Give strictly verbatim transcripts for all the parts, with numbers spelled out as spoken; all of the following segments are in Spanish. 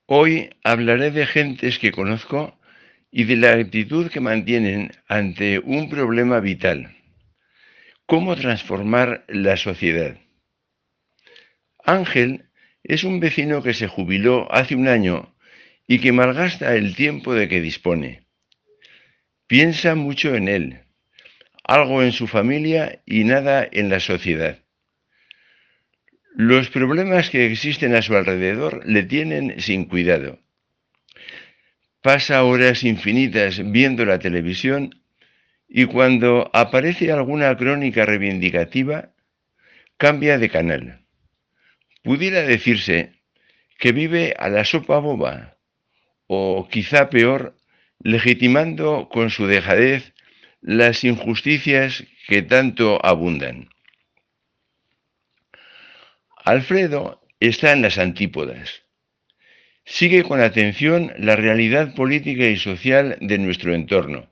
Hoy hablaré de gentes que conozco y de la actitud que mantienen ante un problema vital: cómo transformar la sociedad. Ángel es un vecino que se jubiló hace un año y que malgasta el tiempo de que dispone. Piensa mucho en él, algo en su familia y nada en la sociedad. Los problemas que existen a su alrededor le tienen sin cuidado. Pasa horas infinitas viendo la televisión y cuando aparece alguna crónica reivindicativa, cambia de canal. Pudiera decirse que vive a la sopa boba, o quizá peor, legitimando con su dejadez las injusticias que tanto abundan. Alfredo está en las antípodas. Sigue con atención la realidad política y social de nuestro entorno.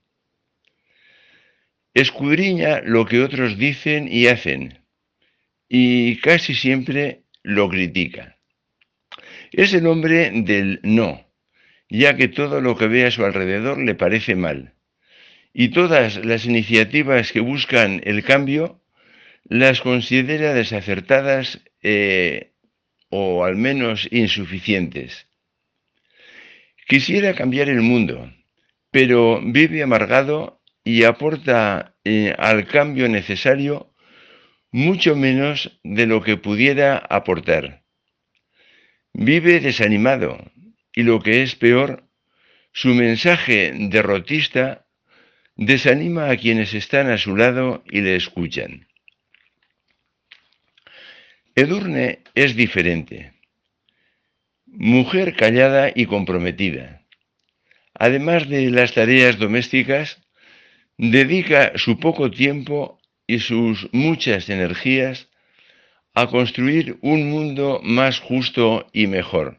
Escudriña lo que otros dicen y hacen, y casi siempre lo critica. Es el hombre del no, ya que todo lo que ve a su alrededor le parece mal, y todas las iniciativas que buscan el cambio las considera desacertadas eh, o al menos insuficientes. Quisiera cambiar el mundo, pero vive amargado y aporta eh, al cambio necesario mucho menos de lo que pudiera aportar. Vive desanimado y, lo que es peor, su mensaje derrotista desanima a quienes están a su lado y le escuchan. Edurne es diferente. Mujer callada y comprometida. Además de las tareas domésticas, dedica su poco tiempo y sus muchas energías a construir un mundo más justo y mejor.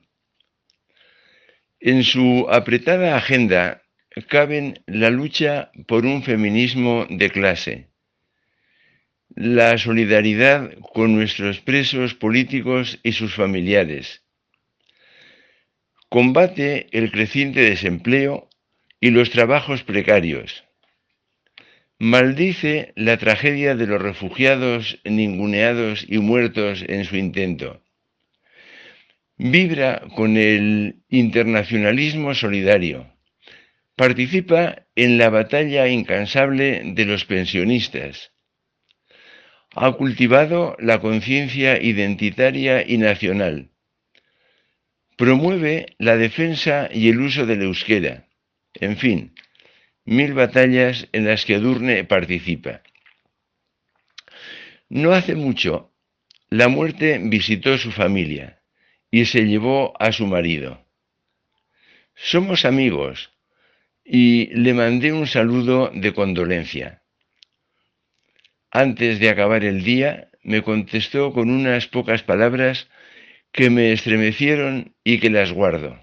En su apretada agenda caben la lucha por un feminismo de clase, la solidaridad con nuestros presos políticos y sus familiares, combate el creciente desempleo y los trabajos precarios, maldice la tragedia de los refugiados ninguneados y muertos en su intento, vibra con el internacionalismo solidario, participa en la batalla incansable de los pensionistas, ha cultivado la conciencia identitaria y nacional, promueve la defensa y el uso del euskera, en fin, mil batallas en las que Edurne participa. No hace mucho, la muerte visitó su familia y se llevó a su marido. Somos amigos y le mandé un saludo de condolencia. Antes de acabar el día, me contestó con unas pocas palabras que me estremecieron y que las guardo.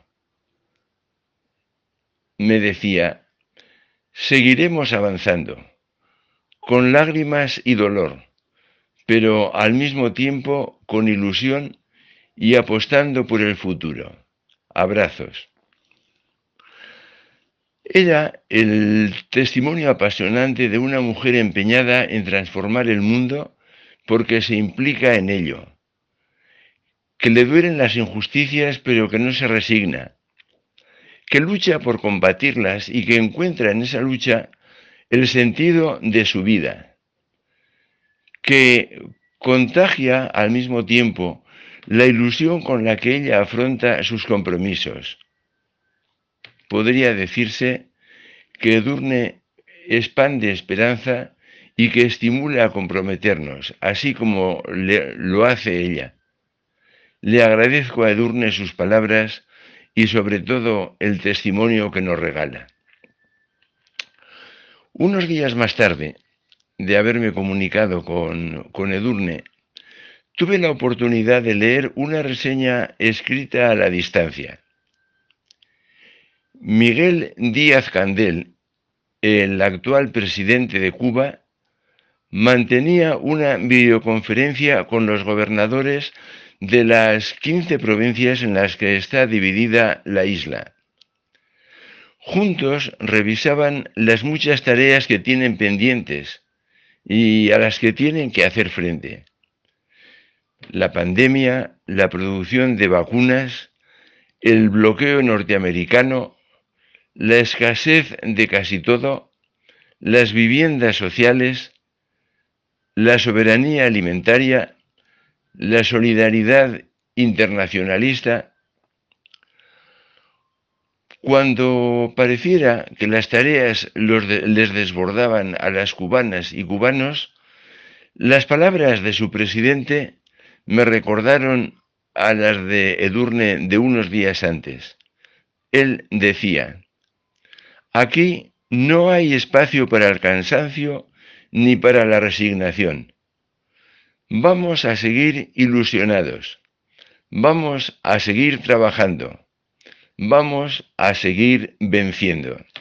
Me decía: seguiremos avanzando, con lágrimas y dolor, pero al mismo tiempo con ilusión y apostando por el futuro. Abrazos. Era el testimonio apasionante de una mujer empeñada en transformar el mundo porque se implica en ello, que le duelen las injusticias pero que no se resigna, que lucha por combatirlas y que encuentra en esa lucha el sentido de su vida, que contagia al mismo tiempo la ilusión con la que ella afronta sus compromisos. Podría decirse que Edurne expande esperanza y que estimula a comprometernos, así como le, lo hace ella. Le agradezco a Edurne sus palabras y sobre todo el testimonio que nos regala. Unos días más tarde de haberme comunicado con, con Edurne, tuve la oportunidad de leer una reseña escrita a la distancia. Miguel Díaz-Candel, el actual presidente de Cuba, mantenía una videoconferencia con los gobernadores de las quince provincias en las que está dividida la isla. Juntos revisaban las muchas tareas que tienen pendientes y a las que tienen que hacer frente. La pandemia, la producción de vacunas, el bloqueo norteamericano, la escasez de casi todo, las viviendas sociales, la soberanía alimentaria, la solidaridad internacionalista. Cuando pareciera que las tareas los de, les desbordaban a las cubanas y cubanos, las palabras de su presidente me recordaron a las de Edurne de unos días antes. Él decía: aquí no hay espacio para el cansancio ni para la resignación. Vamos a seguir ilusionados. Vamos a seguir trabajando. Vamos a seguir venciendo.